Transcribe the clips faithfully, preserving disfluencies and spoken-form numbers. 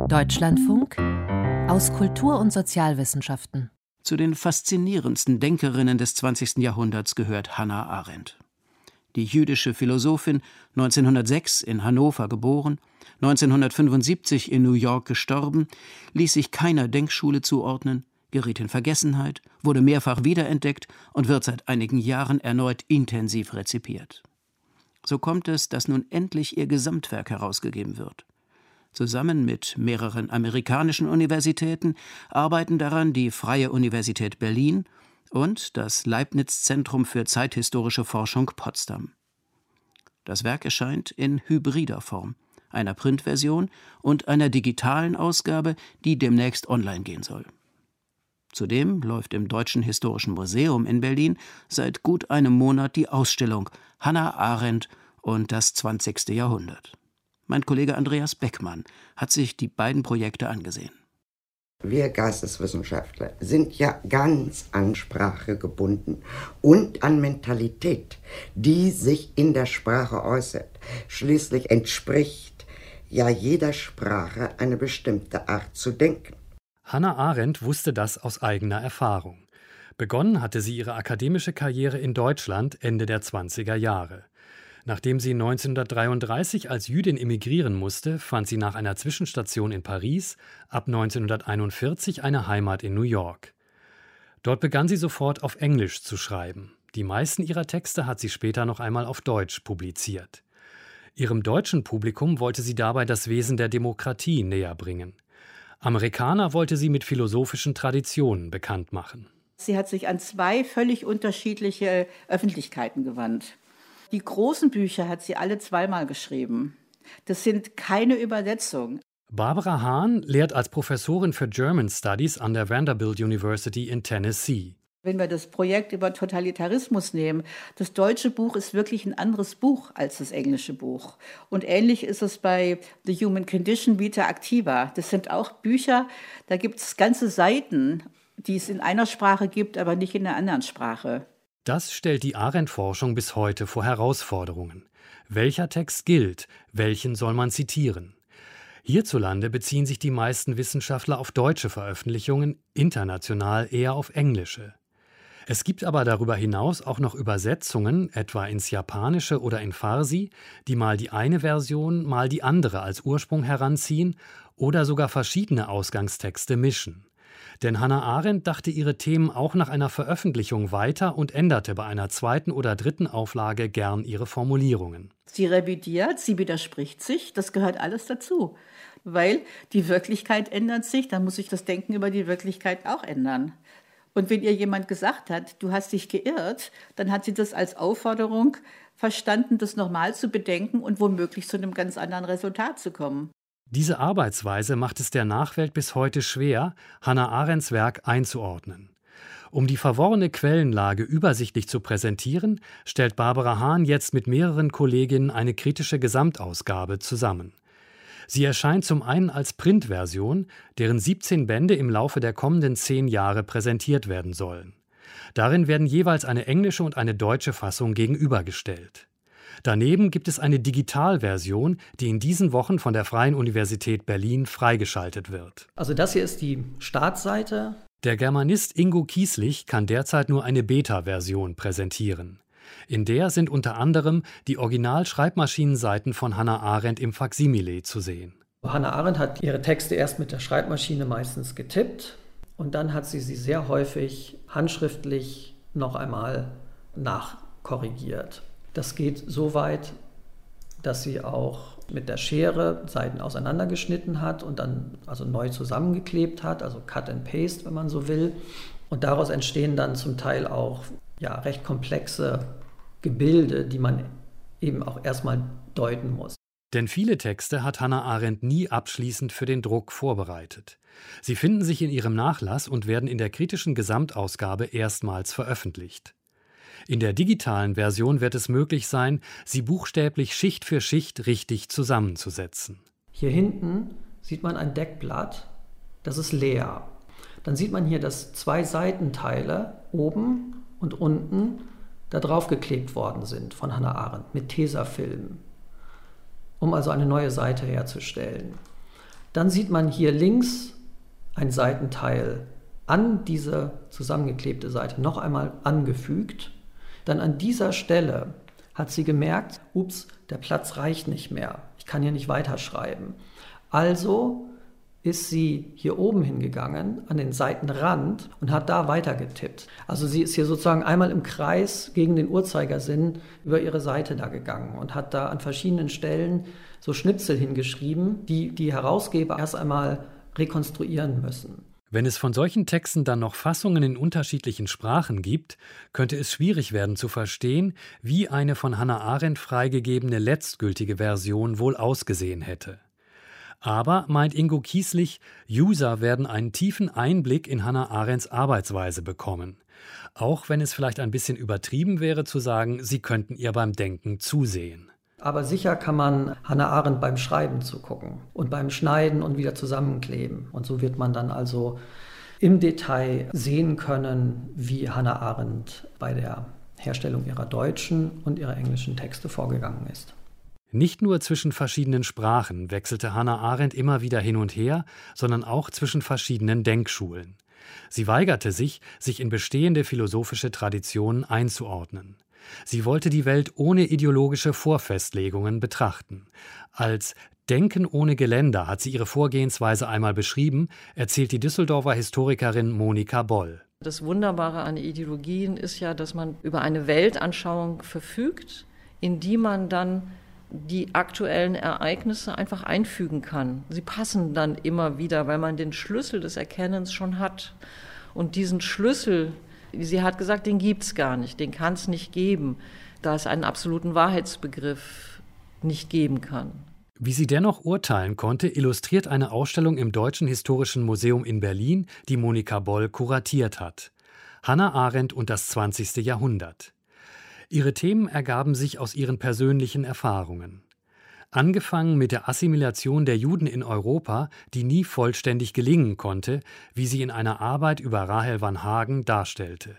Deutschlandfunk aus Kultur- und Sozialwissenschaften. Zu den faszinierendsten Denkerinnen des zwanzigsten Jahrhunderts gehört Hannah Arendt. Die jüdische Philosophin, neunzehnhundertsechs in Hannover geboren, neunzehnhundertfünfundsiebzig in New York gestorben, ließ sich keiner Denkschule zuordnen, geriet in Vergessenheit, wurde mehrfach wiederentdeckt und wird seit einigen Jahren erneut intensiv rezipiert. So kommt es, dass nun endlich ihr Gesamtwerk herausgegeben wird. Zusammen mit mehreren amerikanischen Universitäten arbeiten daran die Freie Universität Berlin und das Leibniz-Zentrum für zeithistorische Forschung Potsdam. Das Werk erscheint in hybrider Form, einer Printversion und einer digitalen Ausgabe, die demnächst online gehen soll. Zudem läuft im Deutschen Historischen Museum in Berlin seit gut einem Monat die Ausstellung Hannah Arendt und das zwanzigste Jahrhundert. Mein Kollege Andreas Beckmann hat sich die beiden Projekte angesehen. Wir Geisteswissenschaftler sind ja ganz an Sprache gebunden und an Mentalität, die sich in der Sprache äußert. Schließlich entspricht ja jeder Sprache eine bestimmte Art zu denken. Hannah Arendt wusste das aus eigener Erfahrung. Begonnen hatte sie ihre akademische Karriere in Deutschland Ende der zwanziger Jahre. Nachdem sie neunzehnhundertdreiunddreißig als Jüdin emigrieren musste, fand sie nach einer Zwischenstation in Paris ab neunzehnhunderteinundvierzig eine Heimat in New York. Dort begann sie sofort auf Englisch zu schreiben. Die meisten ihrer Texte hat sie später noch einmal auf Deutsch publiziert. Ihrem deutschen Publikum wollte sie dabei das Wesen der Demokratie näher bringen. Amerikaner wollte sie mit philosophischen Traditionen bekannt machen. Sie hat sich an zwei völlig unterschiedliche Öffentlichkeiten gewandt. Die großen Bücher hat sie alle zweimal geschrieben. Das sind keine Übersetzungen. Barbara Hahn lehrt als Professorin für German Studies an der Vanderbilt University in Tennessee. Wenn wir das Projekt über Totalitarismus nehmen, das deutsche Buch ist wirklich ein anderes Buch als das englische Buch. Und ähnlich ist es bei The Human Condition, Vita Activa. Das sind auch Bücher, da gibt es ganze Seiten, die es in einer Sprache gibt, aber nicht in einer anderen Sprache. Das stellt die Arendt-Forschung bis heute vor Herausforderungen. Welcher Text gilt? Welchen soll man zitieren? Hierzulande beziehen sich die meisten Wissenschaftler auf deutsche Veröffentlichungen, international eher auf englische. Es gibt aber darüber hinaus auch noch Übersetzungen, etwa ins Japanische oder in Farsi, die mal die eine Version, mal die andere als Ursprung heranziehen oder sogar verschiedene Ausgangstexte mischen. Denn Hannah Arendt dachte ihre Themen auch nach einer Veröffentlichung weiter und änderte bei einer zweiten oder dritten Auflage gern ihre Formulierungen. Sie revidiert, sie widerspricht sich, das gehört alles dazu. Weil die Wirklichkeit ändert sich, dann muss sich das Denken über die Wirklichkeit auch ändern. Und wenn ihr jemand gesagt hat, du hast dich geirrt, dann hat sie das als Aufforderung verstanden, das nochmal zu bedenken und womöglich zu einem ganz anderen Resultat zu kommen. Diese Arbeitsweise macht es der Nachwelt bis heute schwer, Hannah Arendts Werk einzuordnen. Um die verworrene Quellenlage übersichtlich zu präsentieren, stellt Barbara Hahn jetzt mit mehreren Kolleginnen eine kritische Gesamtausgabe zusammen. Sie erscheint zum einen als Printversion, deren siebzehn Bände im Laufe der kommenden zehn Jahre präsentiert werden sollen. Darin werden jeweils eine englische und eine deutsche Fassung gegenübergestellt. Daneben gibt es eine Digitalversion, die in diesen Wochen von der Freien Universität Berlin freigeschaltet wird. Also das hier ist die Startseite. Der Germanist Ingo Kieslich kann derzeit nur eine Beta-Version präsentieren. In der sind unter anderem die Original-Schreibmaschinenseiten von Hannah Arendt im Faksimile zu sehen. Hannah Arendt hat ihre Texte erst mit der Schreibmaschine meistens getippt und dann hat sie sie sehr häufig handschriftlich noch einmal nachkorrigiert. Das geht so weit, dass sie auch mit der Schere Seiten auseinandergeschnitten hat und dann also neu zusammengeklebt hat, also Cut and Paste, wenn man so will. Und daraus entstehen dann zum Teil auch ja, recht komplexe Gebilde, die man eben auch erstmal deuten muss. Denn viele Texte hat Hannah Arendt nie abschließend für den Druck vorbereitet. Sie finden sich in ihrem Nachlass und werden in der kritischen Gesamtausgabe erstmals veröffentlicht. In der digitalen Version wird es möglich sein, sie buchstäblich Schicht für Schicht richtig zusammenzusetzen. Hier hinten sieht man ein Deckblatt, das ist leer. Dann sieht man hier, dass zwei Seitenteile oben und unten da drauf geklebt worden sind von Hannah Arendt mit Tesafilm, um also eine neue Seite herzustellen. Dann sieht man hier links ein Seitenteil an diese zusammengeklebte Seite noch einmal angefügt. Dann an dieser Stelle hat sie gemerkt, ups, der Platz reicht nicht mehr. Ich kann hier nicht weiterschreiben. Also ist sie hier oben hingegangen, an den Seitenrand und hat da weitergetippt. Also sie ist hier sozusagen einmal im Kreis gegen den Uhrzeigersinn über ihre Seite da gegangen und hat da an verschiedenen Stellen so Schnipsel hingeschrieben, die die Herausgeber erst einmal rekonstruieren müssen. Wenn es von solchen Texten dann noch Fassungen in unterschiedlichen Sprachen gibt, könnte es schwierig werden zu verstehen, wie eine von Hannah Arendt freigegebene letztgültige Version wohl ausgesehen hätte. Aber, meint Ingo Kieslich, User werden einen tiefen Einblick in Hannah Arendts Arbeitsweise bekommen. Auch wenn es vielleicht ein bisschen übertrieben wäre zu sagen, sie könnten ihr beim Denken zusehen. Aber sicher kann man Hannah Arendt beim Schreiben zugucken und beim Schneiden und wieder zusammenkleben. Und so wird man dann also im Detail sehen können, wie Hannah Arendt bei der Herstellung ihrer deutschen und ihrer englischen Texte vorgegangen ist. Nicht nur zwischen verschiedenen Sprachen wechselte Hannah Arendt immer wieder hin und her, sondern auch zwischen verschiedenen Denkschulen. Sie weigerte sich, sich in bestehende philosophische Traditionen einzuordnen. Sie wollte die Welt ohne ideologische Vorfestlegungen betrachten. Als Denken ohne Geländer hat sie ihre Vorgehensweise einmal beschrieben, erzählt die Düsseldorfer Historikerin Monika Boll. Das Wunderbare an Ideologien ist ja, dass man über eine Weltanschauung verfügt, in die man dann die aktuellen Ereignisse einfach einfügen kann. Sie passen dann immer wieder, weil man den Schlüssel des Erkennens schon hat. Und diesen Schlüssel, sie hat gesagt, den gibt es gar nicht, den kann es nicht geben, da es einen absoluten Wahrheitsbegriff nicht geben kann. Wie sie dennoch urteilen konnte, illustriert eine Ausstellung im Deutschen Historischen Museum in Berlin, die Monika Boll kuratiert hat. Hannah Arendt und das zwanzigste Jahrhundert. Ihre Themen ergaben sich aus ihren persönlichen Erfahrungen. Angefangen mit der Assimilation der Juden in Europa, die nie vollständig gelingen konnte, wie sie in einer Arbeit über Rahel van Hagen darstellte.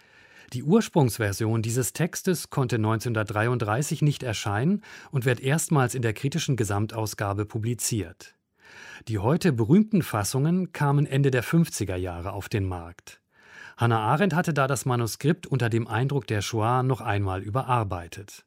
Die Ursprungsversion dieses Textes konnte neunzehnhundertdreiunddreißig nicht erscheinen und wird erstmals in der kritischen Gesamtausgabe publiziert. Die heute berühmten Fassungen kamen Ende der fünfziger Jahre auf den Markt. Hannah Arendt hatte da das Manuskript unter dem Eindruck der Shoah noch einmal überarbeitet.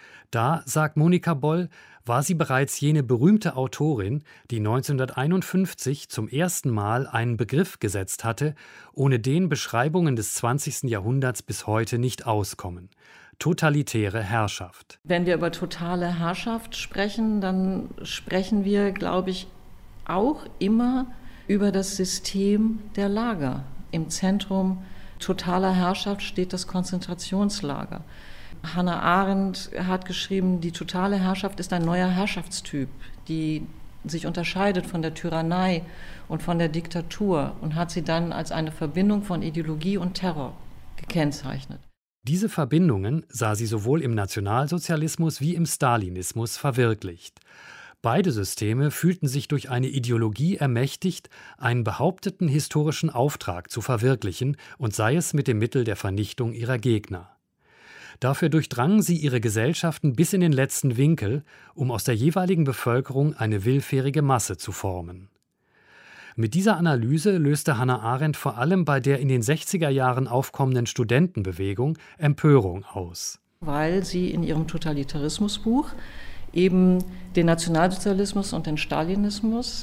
Da, sagt Monika Boll, war sie bereits jene berühmte Autorin, die neunzehnhunderteinundfünfzig zum ersten Mal einen Begriff gesetzt hatte, ohne den Beschreibungen des zwanzigsten Jahrhunderts bis heute nicht auskommen: totalitäre Herrschaft. Wenn wir über totale Herrschaft sprechen, dann sprechen wir, glaube ich, auch immer über das System der Lager. Im Zentrum totaler Herrschaft steht das Konzentrationslager. Hannah Arendt hat geschrieben, die totale Herrschaft ist ein neuer Herrschaftstyp, die sich unterscheidet von der Tyrannei und von der Diktatur, und hat sie dann als eine Verbindung von Ideologie und Terror gekennzeichnet. Diese Verbindungen sah sie sowohl im Nationalsozialismus wie im Stalinismus verwirklicht. Beide Systeme fühlten sich durch eine Ideologie ermächtigt, einen behaupteten historischen Auftrag zu verwirklichen, und sei es mit dem Mittel der Vernichtung ihrer Gegner. Dafür durchdrangen sie ihre Gesellschaften bis in den letzten Winkel, um aus der jeweiligen Bevölkerung eine willfährige Masse zu formen. Mit dieser Analyse löste Hannah Arendt vor allem bei der in den sechziger Jahren aufkommenden Studentenbewegung Empörung aus. Weil sie in ihrem Totalitarismusbuch eben den Nationalsozialismus und den Stalinismus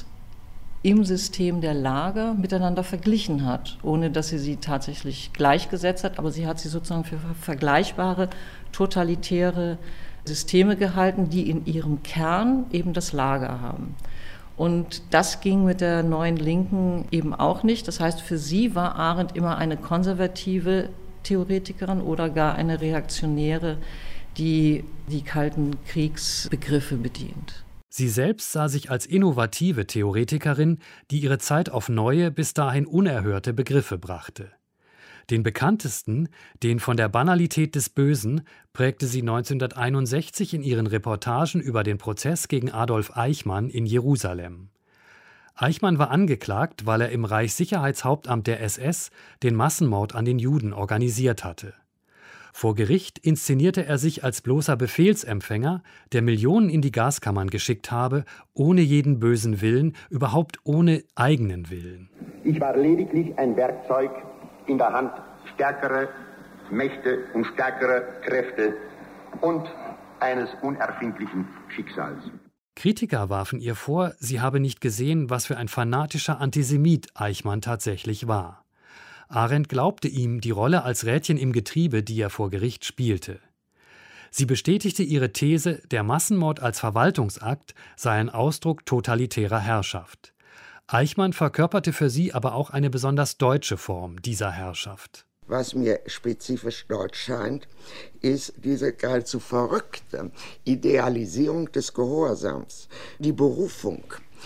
im System der Lager miteinander verglichen hat, ohne dass sie sie tatsächlich gleichgesetzt hat, aber sie hat sie sozusagen für vergleichbare totalitäre Systeme gehalten, die in ihrem Kern eben das Lager haben. Und das ging mit der neuen Linken eben auch nicht. Das heißt, für sie war Arendt immer eine konservative Theoretikerin oder gar eine reaktionäre, die die kalten Kriegsbegriffe bedient. Sie selbst sah sich als innovative Theoretikerin, die ihre Zeit auf neue, bis dahin unerhörte Begriffe brachte. Den bekanntesten, den von der Banalität des Bösen, prägte sie neunzehnhunderteinundsechzig in ihren Reportagen über den Prozess gegen Adolf Eichmann in Jerusalem. Eichmann war angeklagt, weil er im Reichssicherheitshauptamt der S S den Massenmord an den Juden organisiert hatte. Vor Gericht inszenierte er sich als bloßer Befehlsempfänger, der Millionen in die Gaskammern geschickt habe, ohne jeden bösen Willen, überhaupt ohne eigenen Willen. Ich war lediglich ein Werkzeug in der Hand stärkerer Mächte und stärkerer Kräfte und eines unerfindlichen Schicksals. Kritiker warfen ihr vor, sie habe nicht gesehen, was für ein fanatischer Antisemit Eichmann tatsächlich war. Arendt glaubte ihm die Rolle als Rädchen im Getriebe, die er vor Gericht spielte. Sie bestätigte ihre These, der Massenmord als Verwaltungsakt sei ein Ausdruck totalitärer Herrschaft. Eichmann verkörperte für sie aber auch eine besonders deutsche Form dieser Herrschaft. Was mir spezifisch deutsch scheint, ist diese geradezu verrückte Idealisierung des Gehorsams, die Berufung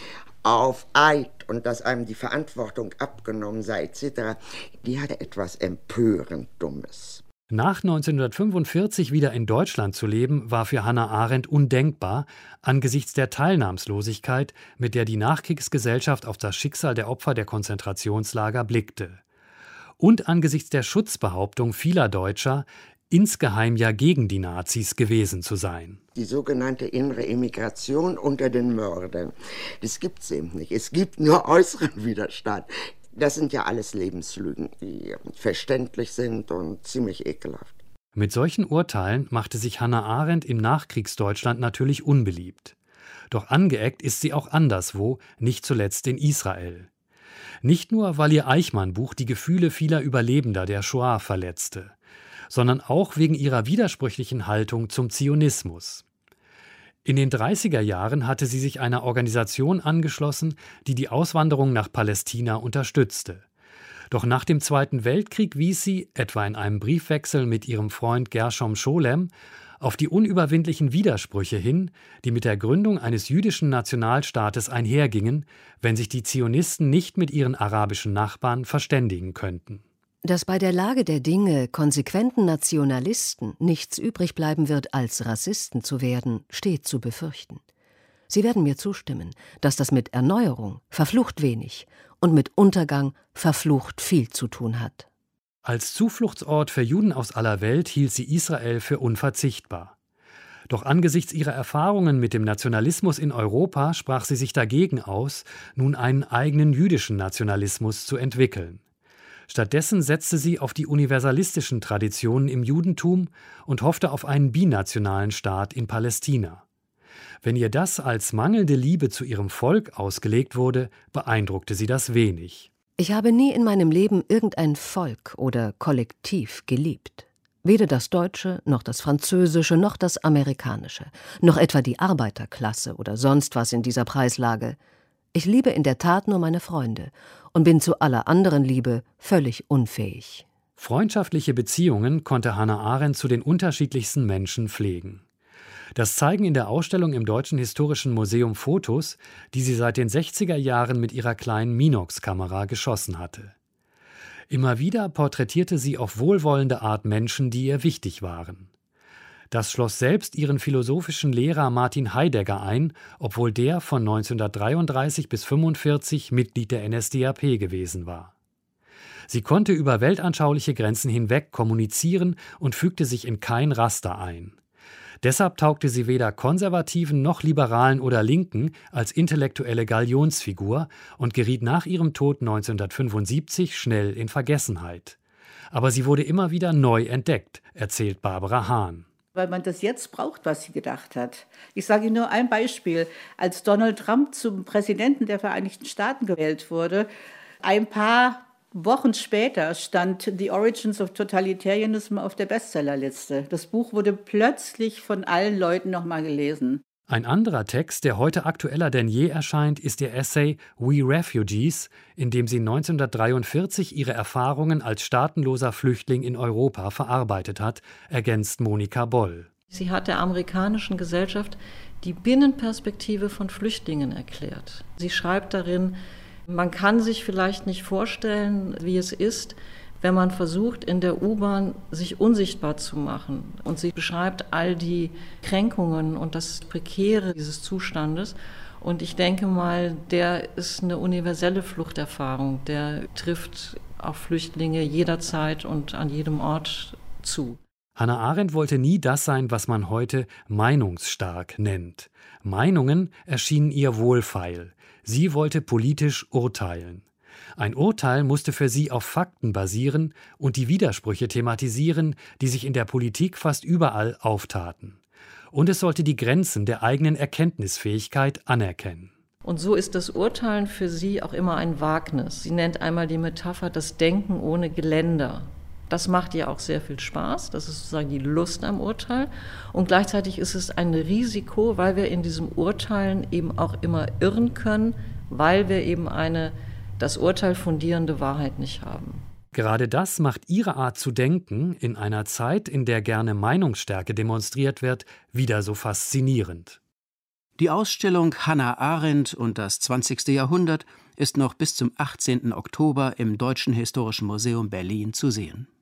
auf Eid und dass einem die Verantwortung abgenommen sei et cetera, die hatte etwas empörend Dummes. Nach neunzehnhundertfünfundvierzig wieder in Deutschland zu leben, war für Hannah Arendt undenkbar, angesichts der Teilnahmslosigkeit, mit der die Nachkriegsgesellschaft auf das Schicksal der Opfer der Konzentrationslager blickte. Und angesichts der Schutzbehauptung vieler Deutscher, insgeheim ja gegen die Nazis gewesen zu sein. Die sogenannte innere Emigration unter den Mördern, das gibt es eben nicht. Es gibt nur äußeren Widerstand. Das sind ja alles Lebenslügen, die verständlich sind und ziemlich ekelhaft. Mit solchen Urteilen machte sich Hannah Arendt im Nachkriegsdeutschland natürlich unbeliebt. Doch angeeckt ist sie auch anderswo, nicht zuletzt in Israel. Nicht nur, weil ihr Eichmann-Buch die Gefühle vieler Überlebender der Shoah verletzte, sondern auch wegen ihrer widersprüchlichen Haltung zum Zionismus. In den dreißiger Jahren hatte sie sich einer Organisation angeschlossen, die die Auswanderung nach Palästina unterstützte. Doch nach dem Zweiten Weltkrieg wies sie, etwa in einem Briefwechsel mit ihrem Freund Gershom Scholem, auf die unüberwindlichen Widersprüche hin, die mit der Gründung eines jüdischen Nationalstaates einhergingen, wenn sich die Zionisten nicht mit ihren arabischen Nachbarn verständigen könnten. Dass bei der Lage der Dinge konsequenten Nationalisten nichts übrig bleiben wird, als Rassisten zu werden, steht zu befürchten. Sie werden mir zustimmen, dass das mit Erneuerung verflucht wenig und mit Untergang verflucht viel zu tun hat. Als Zufluchtsort für Juden aus aller Welt hielt sie Israel für unverzichtbar. Doch angesichts ihrer Erfahrungen mit dem Nationalismus in Europa sprach sie sich dagegen aus, nun einen eigenen jüdischen Nationalismus zu entwickeln. Stattdessen setzte sie auf die universalistischen Traditionen im Judentum und hoffte auf einen binationalen Staat in Palästina. Wenn ihr das als mangelnde Liebe zu ihrem Volk ausgelegt wurde, beeindruckte sie das wenig. Ich habe nie in meinem Leben irgendein Volk oder Kollektiv geliebt. Weder das Deutsche, noch das Französische, noch das Amerikanische, noch etwa die Arbeiterklasse oder sonst was in dieser Preislage. Ich liebe in der Tat nur meine Freunde und bin zu aller anderen Liebe völlig unfähig. Freundschaftliche Beziehungen konnte Hannah Arendt zu den unterschiedlichsten Menschen pflegen. Das zeigen in der Ausstellung im Deutschen Historischen Museum Fotos, die sie seit den sechziger Jahren mit ihrer kleinen Minox-Kamera geschossen hatte. Immer wieder porträtierte sie auf wohlwollende Art Menschen, die ihr wichtig waren. Das schloss selbst ihren philosophischen Lehrer Martin Heidegger ein, obwohl der von neunzehnhundertdreiunddreißig bis fünfundvierzig Mitglied der N S D A P gewesen war. Sie konnte über weltanschauliche Grenzen hinweg kommunizieren und fügte sich in kein Raster ein. Deshalb taugte sie weder Konservativen noch Liberalen oder Linken als intellektuelle Galionsfigur und geriet nach ihrem Tod neunzehnhundertfünfundsiebzig schnell in Vergessenheit. Aber sie wurde immer wieder neu entdeckt, erzählt Barbara Hahn. Weil man das jetzt braucht, was sie gedacht hat. Ich sage Ihnen nur ein Beispiel. Als Donald Trump zum Präsidenten der Vereinigten Staaten gewählt wurde, ein paar Wochen später stand The Origins of Totalitarianism auf der Bestsellerliste. Das Buch wurde plötzlich von allen Leuten nochmal gelesen. Ein anderer Text, der heute aktueller denn je erscheint, ist ihr Essay We Refugees, in dem sie neunzehnhundertdreiundvierzig ihre Erfahrungen als staatenloser Flüchtling in Europa verarbeitet hat, ergänzt Monika Boll. Sie hat der amerikanischen Gesellschaft die Binnenperspektive von Flüchtlingen erklärt. Sie schreibt darin, man kann sich vielleicht nicht vorstellen, wie es ist, wenn man versucht, in der U-Bahn sich unsichtbar zu machen. Und sie beschreibt all die Kränkungen und das Prekäre dieses Zustandes. Und ich denke mal, der ist eine universelle Fluchterfahrung. Der trifft auf Flüchtlinge jederzeit und an jedem Ort zu. Hannah Arendt wollte nie das sein, was man heute meinungsstark nennt. Meinungen erschienen ihr wohlfeil. Sie wollte politisch urteilen. Ein Urteil musste für sie auf Fakten basieren und die Widersprüche thematisieren, die sich in der Politik fast überall auftaten. Und es sollte die Grenzen der eigenen Erkenntnisfähigkeit anerkennen. Und so ist das Urteilen für sie auch immer ein Wagnis. Sie nennt einmal die Metapher das Denken ohne Geländer. Das macht ihr auch sehr viel Spaß, das ist sozusagen die Lust am Urteil. Und gleichzeitig ist es ein Risiko, weil wir in diesem Urteilen eben auch immer irren können, weil wir eben eine das Urteil fundierende Wahrheit nicht haben. Gerade das macht ihre Art zu denken in einer Zeit, in der gerne Meinungsstärke demonstriert wird, wieder so faszinierend. Die Ausstellung Hannah Arendt und das zwanzigste Jahrhundert ist noch bis zum achtzehnten Oktober im Deutschen Historischen Museum Berlin zu sehen.